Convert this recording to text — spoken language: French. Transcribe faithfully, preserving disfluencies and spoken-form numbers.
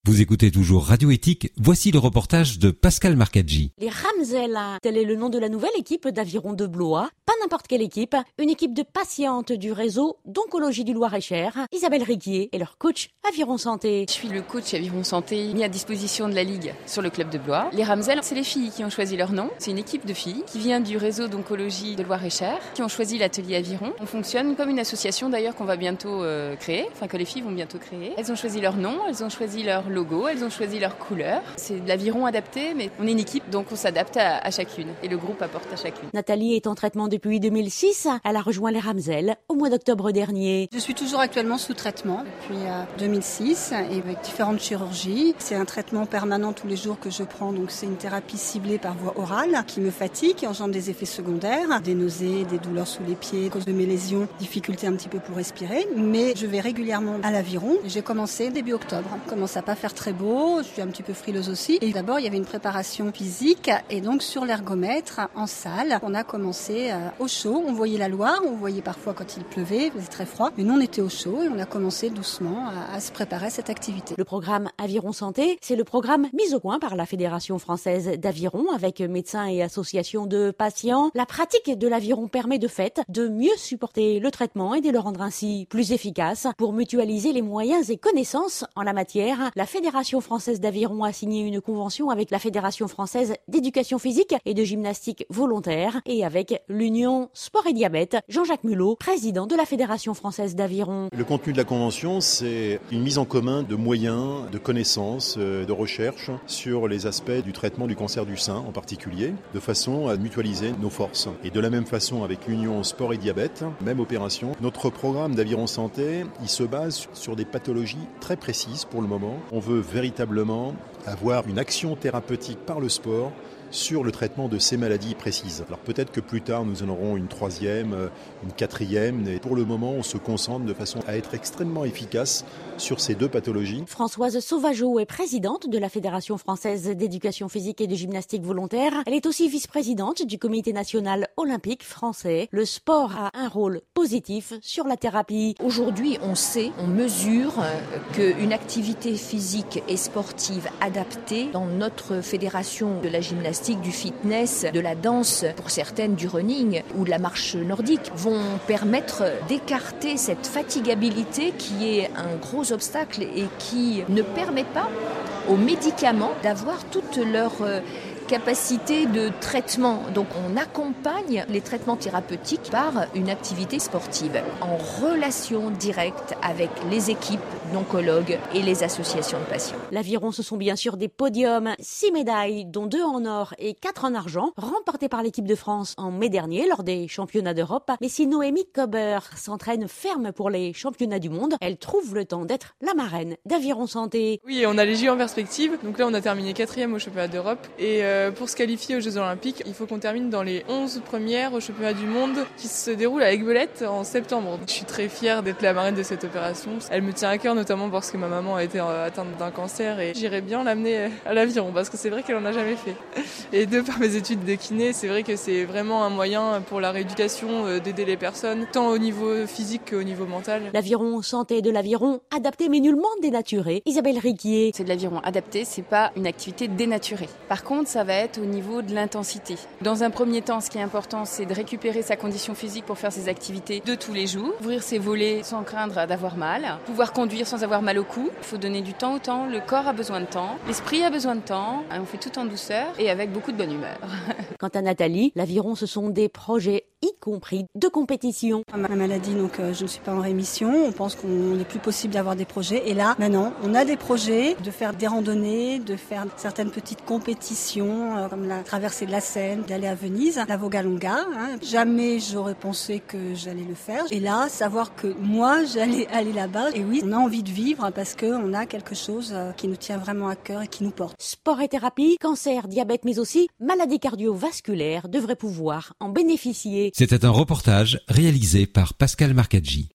Vous écoutez toujours Radio Éthique, voici le reportage de Pascal Marcaggi. Les Ramsel, tel est le nom de la nouvelle équipe d'Aviron de Blois. Pas n'importe quelle équipe, une équipe de patientes du réseau d'oncologie du Loir-et-Cher. Isabelle Riquier est leur coach Aviron Santé. Je suis le coach Aviron Santé mis à disposition de la Ligue sur le club de Blois. Les Ramsel, c'est les filles qui ont choisi leur nom. C'est une équipe de filles qui vient du réseau d'oncologie de Loir-et-Cher, qui ont choisi l'atelier Aviron. On fonctionne comme une association d'ailleurs qu'on va bientôt euh, créer, enfin que les filles vont bientôt créer. Elles ont choisi leur nom, elles ont choisi leur logo, elles ont choisi leur couleur. C'est de l'aviron adapté, mais on est une équipe, donc on s'adapte à, à chacune. Et le groupe apporte à chacune. Nathalie est en traitement depuis deux mille six. Elle a rejoint les Ramsel au mois d'octobre dernier. Je suis toujours actuellement sous traitement depuis deux mille six et avec différentes chirurgies. C'est un traitement permanent tous les jours que je prends, donc c'est une thérapie ciblée par voie orale qui me fatigue, qui engendre des effets secondaires, des nausées, des douleurs sous les pieds à cause de mes lésions, difficulté un petit peu pour respirer. Mais je vais régulièrement à l'aviron. J'ai commencé début octobre. Il commence à pas faire très beau. Je suis un petit peu frileuse aussi. Et d'abord, il y avait une préparation physique. Et donc, sur l'ergomètre, en salle, on a commencé au chaud. On voyait la Loire. On voyait parfois quand il pleuvait, il faisait très froid. Mais nous, on était au chaud et on a commencé doucement à, à se préparer à cette activité. Le programme Aviron Santé, c'est le programme mis au point par la Fédération française d'aviron avec médecins et associations de patients. La pratique de l'aviron permet de fait de mieux supporter le traitement et de le rendre ainsi plus efficace. Pour mutualiser les moyens et connaissances en la matière, la Fédération française d'aviron a signé une convention avec la Fédération française d'éducation physique et de gymnastique volontaire et avec l'Union Sport et Diabète. Jean-Jacques Mulot, président de la Fédération française d'aviron. Le contenu de la convention, c'est une mise en commun de moyens, de connaissances, de recherche sur les aspects du traitement du cancer du sein en particulier, de façon à mutualiser nos forces. Et de la même façon avec l'Union Sport et Diabète, même opération. Notre programme d'Aviron Santé, il se base sur des pathologies très précises pour le moment. On veut véritablement avoir une action thérapeutique par le sport sur le traitement de ces maladies précises. Alors peut-être que plus tard nous en aurons une troisième, une quatrième, mais pour le moment on se concentre de façon à être extrêmement efficace sur ces deux pathologies. Françoise Sauvageau est présidente de la Fédération française d'éducation physique et de gymnastique volontaire. Elle est aussi vice-présidente du Comité national olympique français. Le sport a un rôle positif sur la thérapie. Aujourd'hui, on sait, on mesure qu'une activité physique et sportive adaptée dans notre fédération de la gymnastique, du fitness, de la danse, pour certaines du running ou de la marche nordique, vont permettre d'écarter cette fatigabilité qui est un gros obstacle et qui ne permet pas aux médicaments d'avoir toute leur capacité de traitement. Donc on accompagne les traitements thérapeutiques par une activité sportive en relation directe avec les équipes d'oncologues et les associations de patients. L'aviron, ce sont bien sûr des podiums, six médailles, dont deux en or et quatre en argent, remportées par l'équipe de France en mai dernier lors des championnats d'Europe. Mais si Noémie Kober s'entraîne ferme pour les championnats du monde, elle trouve le temps d'être la marraine d'Aviron Santé. Oui, on a les J O en perspective. Donc là, on a terminé quatrième au championnat d'Europe. Et euh, pour se qualifier aux Jeux Olympiques, il faut qu'on termine dans les onze premières au championnat du monde qui se déroule à Aiguebelette en septembre. Je suis très fière d'être la marraine de cette opération. Elle me tient à cœur, notamment parce que ma maman a été atteinte d'un cancer et j'irais bien l'amener à l'aviron parce que c'est vrai qu'elle en a jamais fait. Et de par mes études de kiné, c'est vrai que c'est vraiment un moyen pour la rééducation d'aider les personnes, tant au niveau physique qu'au niveau mental. L'aviron santé, de l'aviron adapté mais nullement dénaturé. Isabelle Riquier. C'est de l'aviron adapté, c'est pas une activité dénaturée. Par contre, ça va être au niveau de l'intensité. Dans un premier temps, ce qui est important, c'est de récupérer sa condition physique pour faire ses activités de tous les jours, ouvrir ses volets sans craindre d'avoir mal, pouvoir conduire sans avoir mal au cou. Il faut donner du temps au temps, le corps a besoin de temps, l'esprit a besoin de temps, on fait tout en douceur et avec beaucoup de bonne humeur. Quant à Nathalie, l'aviron, ce sont des projets, y compris de compétition. Ma maladie, donc euh, je ne suis pas en rémission, on pense qu'on n'est plus possible d'avoir des projets et là, maintenant, on a des projets de faire des randonnées, de faire certaines petites compétitions euh, comme la traversée de la Seine, d'aller à Venise, la Vogalonga. Hein. Jamais j'aurais pensé que j'allais le faire. Et là, savoir que moi, j'allais aller là-bas, et oui, on a envie de vivre parce qu'on a quelque chose qui nous tient vraiment à cœur et qui nous porte. Sport et thérapie, cancer, diabète, mais aussi maladies cardiovasculaires devraient pouvoir en bénéficier. C'était un reportage réalisé par Pascal Marcaggi.